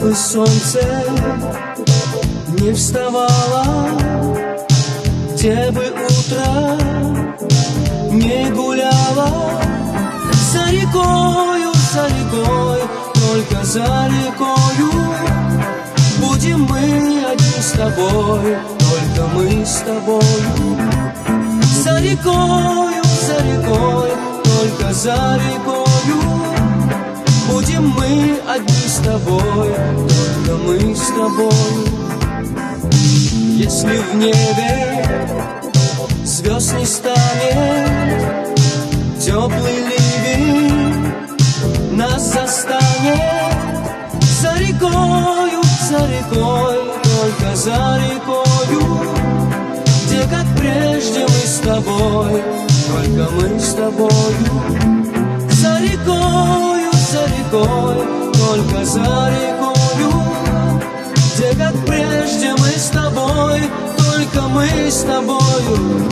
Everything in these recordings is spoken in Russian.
бы солнце не вставало, где бы утро не гуляло. За рекою, только за рекою будем мы одни с тобой, только мы с тобою. За рекою, только за рекою будем мы одни с тобой, только мы с тобою. Если в небе звезд не станет, теплый ливень нас застанет. За рекою, только за рекою, где как прежде мы с тобой, только мы с тобою. За рекою, только за рекою, где как прежде мы с тобой, только мы с тобою.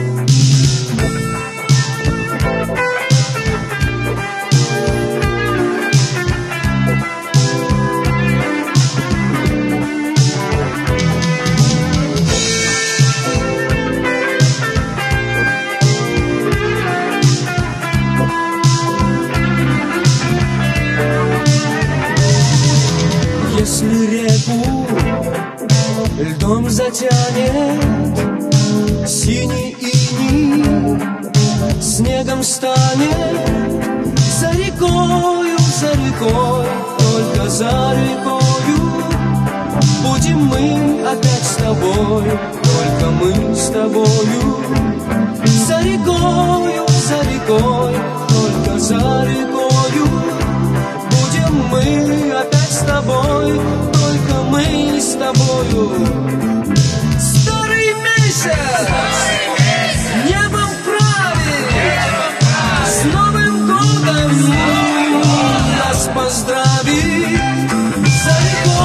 Если реку льдом затянет, синий иней снегом станет. За рекою, только за рекою будем мы опять с тобой, только мы с тобою. За рекою, только за рекою будем мы опять с тобой, только мы с тобою. Старый месяц небом правит, с Новым годом нас поздравит. За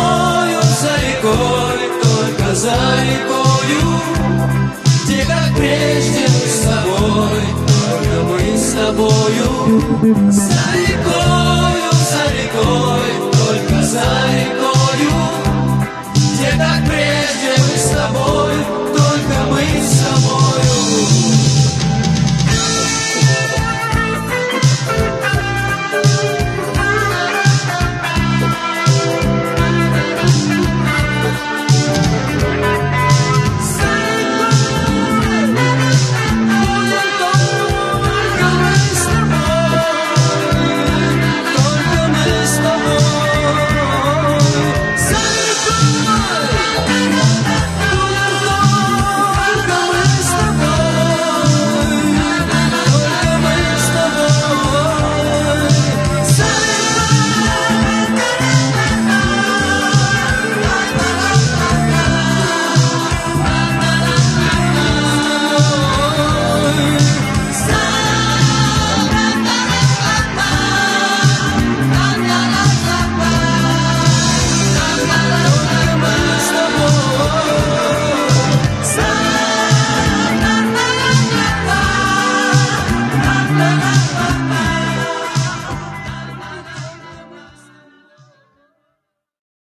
рекой, только за рекою, где как прежде мы с тобой, только мы с тобою. За рекою,